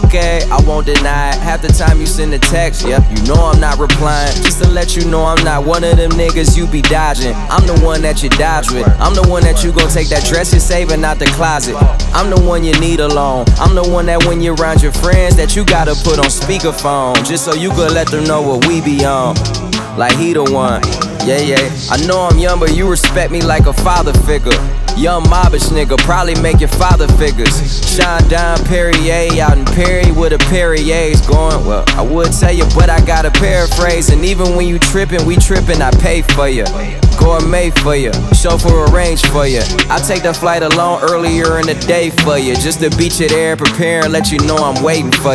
Okay, I won't deny it. Half the time you send a text, yep, you know I'm not replying. Just to let you know I'm not one of them niggas you be dodging. I'm the one that you dodge with. I'm the one that you gon' take that dress you're saving out the closet. I'm the one you need alone. I'm the one that when you're around your friends that you gotta put on speakerphone, just so you could let them know what we be on. Like he the one, yeah. I know I'm young, but you respect me like a father figure. Young mobbish nigga, probably make your father figures. Shine down Perrier out in Perry with a Perrier's going. Well, I would tell you, but I gotta paraphrase. And even when you trippin', we trippin', I pay for you. Gourmet for you, chauffeur arrange for you. I take the flight alone earlier in the day for you, just to beat you there, prepare and let you know I'm waiting for you.